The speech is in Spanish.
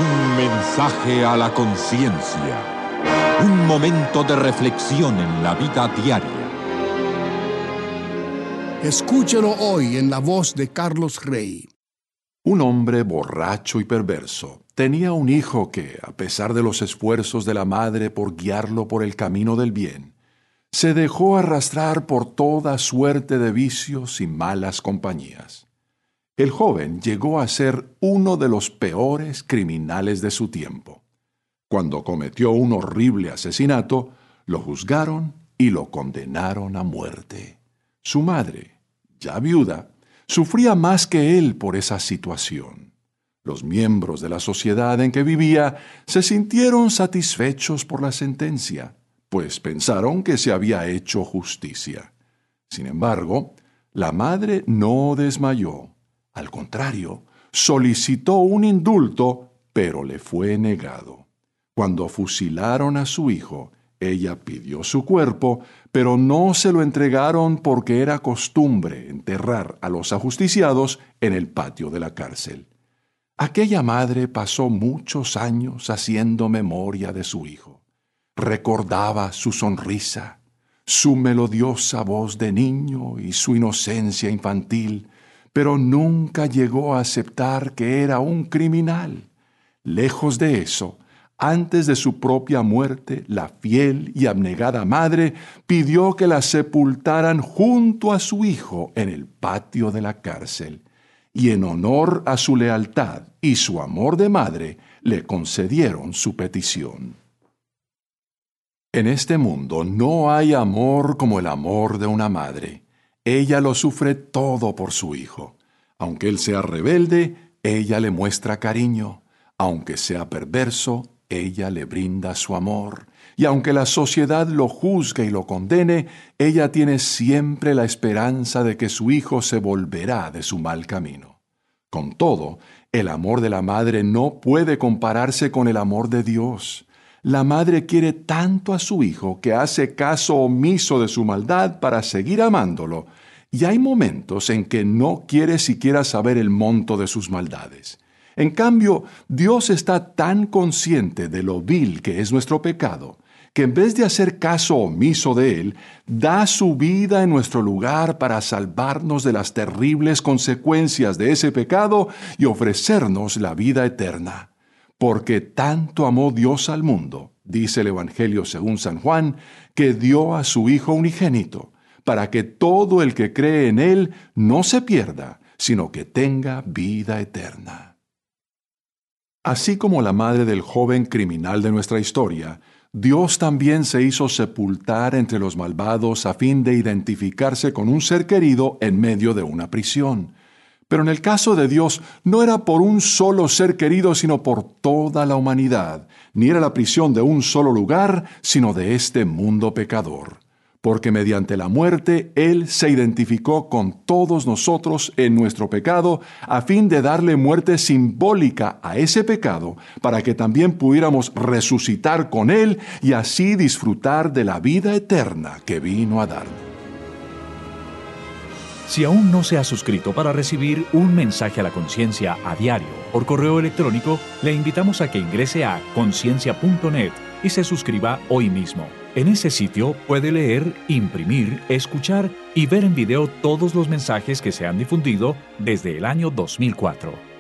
Un mensaje a la conciencia. Un momento de reflexión en la vida diaria. Escúchelo hoy en la voz de Carlos Rey. Un hombre borracho y perverso tenía un hijo que, a pesar de los esfuerzos de la madre por guiarlo por el camino del bien, se dejó arrastrar por toda suerte de vicios y malas compañías. El joven llegó a ser uno de los peores criminales de su tiempo. Cuando cometió un horrible asesinato, lo juzgaron y lo condenaron a muerte. Su madre, ya viuda, sufría más que él por esa situación. Los miembros de la sociedad en que vivía se sintieron satisfechos por la sentencia, pues pensaron que se había hecho justicia. Sin embargo, la madre no desmayó. Al contrario, solicitó un indulto, pero le fue negado. Cuando fusilaron a su hijo, ella pidió su cuerpo, pero no se lo entregaron porque era costumbre enterrar a los ajusticiados en el patio de la cárcel. Aquella madre pasó muchos años haciendo memoria de su hijo. Recordaba su sonrisa, su melodiosa voz de niño y su inocencia infantil, pero nunca llegó a aceptar que era un criminal. Lejos de eso, antes de su propia muerte, la fiel y abnegada madre pidió que la sepultaran junto a su hijo en el patio de la cárcel, y en honor a su lealtad y su amor de madre, le concedieron su petición. En este mundo no hay amor como el amor de una madre. Ella lo sufre todo por su hijo. Aunque él sea rebelde, ella le muestra cariño. Aunque sea perverso, ella le brinda su amor. Y aunque la sociedad lo juzgue y lo condene, ella tiene siempre la esperanza de que su hijo se volverá de su mal camino. Con todo, el amor de la madre no puede compararse con el amor de Dios. La madre quiere tanto a su hijo que hace caso omiso de su maldad para seguir amándolo, y hay momentos en que no quiere siquiera saber el monto de sus maldades. En cambio, Dios está tan consciente de lo vil que es nuestro pecado, que en vez de hacer caso omiso de él, da su vida en nuestro lugar para salvarnos de las terribles consecuencias de ese pecado y ofrecernos la vida eterna. Porque tanto amó Dios al mundo, dice el Evangelio según San Juan, que dio a su Hijo unigénito, para que todo el que cree en Él no se pierda, sino que tenga vida eterna. Así como la madre del joven criminal de nuestra historia, Dios también se hizo sepultar entre los malvados a fin de identificarse con un ser querido en medio de una prisión. Pero en el caso de Dios no era por un solo ser querido, sino por toda la humanidad, ni era la prisión de un solo lugar, sino de este mundo pecador. Porque mediante la muerte Él se identificó con todos nosotros en nuestro pecado, a fin de darle muerte simbólica a ese pecado, para que también pudiéramos resucitar con Él y así disfrutar de la vida eterna que vino a darnos. Si aún no se ha suscrito para recibir un mensaje a la conciencia a diario por correo electrónico, le invitamos a que ingrese a conciencia.net y se suscriba hoy mismo. En ese sitio puede leer, imprimir, escuchar y ver en video todos los mensajes que se han difundido desde el año 2004.